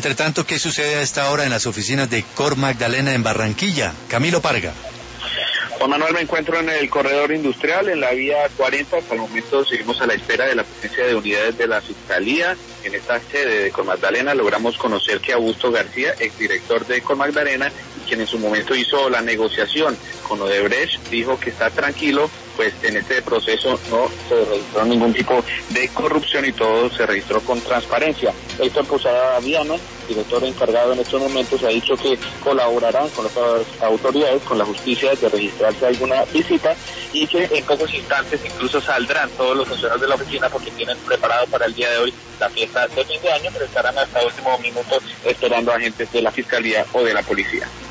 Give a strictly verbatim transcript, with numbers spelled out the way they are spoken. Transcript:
Entre tanto, ¿qué sucede a esta hora en las oficinas de Cor Magdalena en Barranquilla? Camilo Parga. Juan Manuel, me encuentro en el corredor industrial, en la vía cuarenta. Hasta el momento seguimos a la espera de la presencia de unidades de la Fiscalía. En esta sede de Cor Magdalena logramos conocer que Augusto García, exdirector de Cor Magdalena, quien en su momento hizo la negociación con Odebrecht, dijo que está tranquilo, pues en este proceso no se registró ningún tipo de corrupción y todo se registró con transparencia. Héctor Posada Viana, director encargado en estos momentos, ha dicho que colaborarán con las autoridades, con la justicia, de registrarse alguna visita y que en pocos instantes incluso saldrán todos los funcionarios de la oficina porque tienen preparado para el día de hoy la fiesta de fin de año, pero estarán hasta último minuto esperando a agentes de la Fiscalía o de la Policía.